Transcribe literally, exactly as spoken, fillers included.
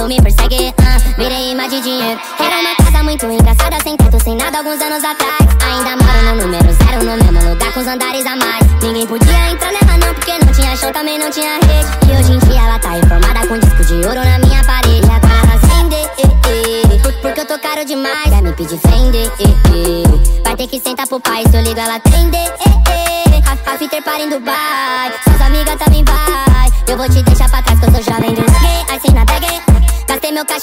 me persegue, uh, virei imã de dinheiro. Era uma casa muito engraçada, sem teto, sem nada, alguns anos atrás. Ainda moro no número zero, no mesmo lugar, com os andares a mais. Ninguém podia entrar nela não, porque não tinha chão, também não tinha rede. E hoje em dia ela tá reformada, com disco de ouro na minha parede. E agora ela acende, eh, eh, por, porque eu tô caro demais, vai me pedir vender, eh, eh. Vai ter que sentar pro pai, se eu ligo ela atende, eh, eh. A, a Fitter para em Dubai, suas amigas também vai. Eu vou te deixar pra trás, que eu sou jovem do gay, aí sem na bag. Gastei meu caixa